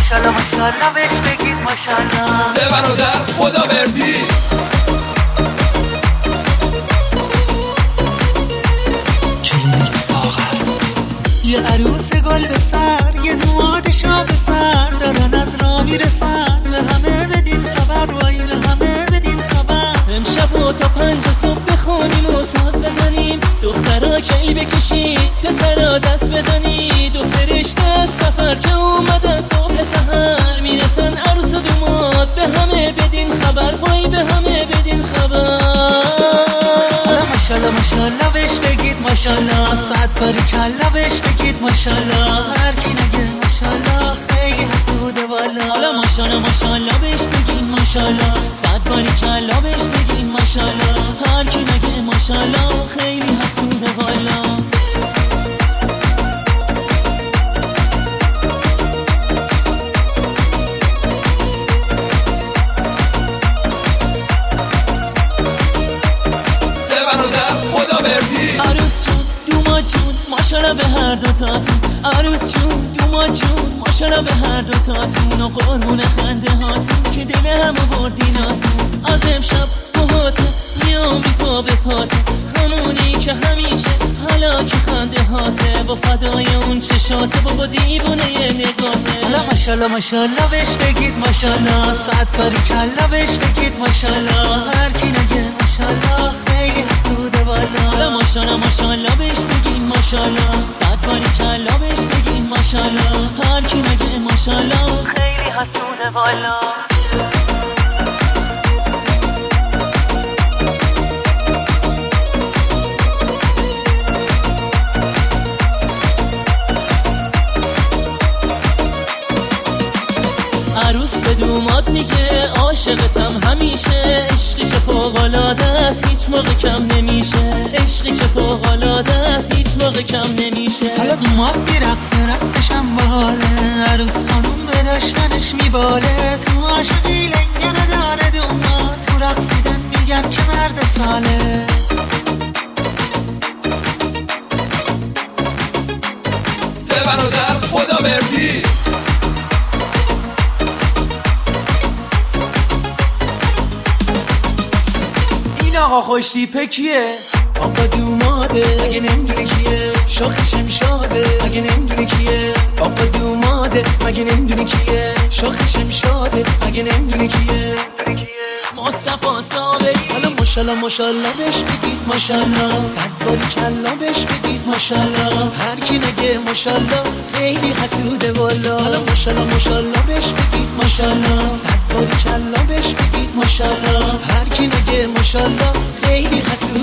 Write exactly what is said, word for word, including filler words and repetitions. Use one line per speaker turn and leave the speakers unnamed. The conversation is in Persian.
ماشالله ماشالله بهش بگید ماشالله.
سه برادر خدا بردی
کلینیک ساغر. یه عروس گل به سر، یه دوماد شاخ سر، دارن از را میرسن. به همه بدین خبر، وای به همه بدین خبر.
امشب و تا پنج صبح بخونیم و ساز بزنیم، دخترها کلی بکشید پسرها دست بزنید. دو فرشته سفر که اومدن صبح سحر، میرسن عروس و دوماد. به همه بدین خبر، وای به همه بدین خبر.
ماشالله ماشالله بهش بگید ماشالله. صد باری کلا بهش بگید ماشالله. هر کی نگه ماشالله خیلی حسوده والا.
حالا ماشالله ماشالله بهش بگین ماشالله. صد باری کلا بهش بگین ماشالله. هر کی نگه ماشالله خیلی حسوده والا. عروس جون دوماد جون ماشالله به هر دوتاتون. عروس جون دوماد جون ماشالله به هر دوتاتون. و قربون خنده هاتون که دل همو بردین آسون. از امشب موهاته میام بی پا به پاته، همونی که همیشه حالا که خنده هاته. با فدای اون چشاته، بابا دیوونه یه نگاته.
حالا ماشالله ماشالله بهش بگید ماشالله. صد باری کلا بهش بگید ماشالله. هر کی نگه ماشالله خیلی حسوده والا.
حالا ماشالله ماشالله بهش بگین ماشالله. صد باری کلا بهش بگین ماشالله. هر کی نگه ماشالله خیلی حسوده والا. عروس به دوماد میگه عاشقتم همیشه. عشقی که فوق‌العاده است هیچ موقع کم نمیشه. عشقی که فوق‌العاده است هیچ موقع کم نمیشه.
حالا دوماد میرقصه رقصش هم باله. عروس خانوم به داشتنش میباله. تو عاشقی لنگه نداره دوماد. تو رقصیدن میگن که مرد ساله.
سه برادر خدا بردی
آقا خوش تیپه کیه؟
آقا دوماده اگه نمیدونی کیه. شاخ شمشاده اگه نمیدونی کیه. آقا دوماده مگه نمیدونی کیه. شاخ شمشاده اگه نمیدونی کیه.
مصطفی صابری.
حالا ماشالله ماشالله بهش بگید ماشالله. صد باری کلا بهش بگید ماشالله. هر کی نگه ماشالله خیلی حسوده والا. حالا ماشالله ماشالله بهش بگید ماشالله. صد باری کلا بهش بگید ماشالله. هر کی نگه ماشالله خیلی حسوده.